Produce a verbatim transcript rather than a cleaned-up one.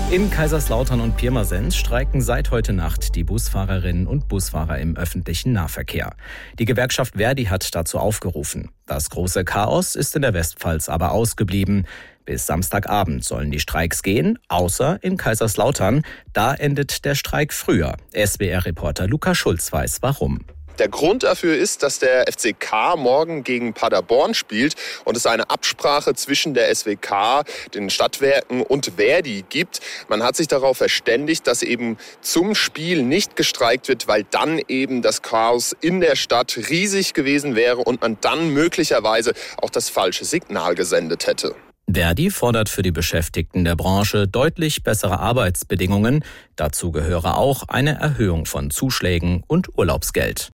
In Kaiserslautern und Pirmasens streiken seit heute Nacht die Busfahrerinnen und Busfahrer im öffentlichen Nahverkehr. Die Gewerkschaft ver.di hat dazu aufgerufen. Das große Chaos ist in der Westpfalz aber ausgeblieben. Bis Samstagabend sollen die Streiks gehen, außer in Kaiserslautern. Da endet der Streik früher. S W R-Reporter Luca Schulz weiß warum. Der Grund dafür ist, dass der F C K morgen gegen Paderborn spielt und es eine Absprache zwischen der S W K, den Stadtwerken und ver.di gibt. Man hat sich darauf verständigt, dass eben zum Spiel nicht gestreikt wird, weil dann eben das Chaos in der Stadt riesig gewesen wäre und man dann möglicherweise auch das falsche Signal gesendet hätte. ver.di fordert für die Beschäftigten der Branche deutlich bessere Arbeitsbedingungen. Dazu gehöre auch eine Erhöhung von Zuschlägen und Urlaubsgeld.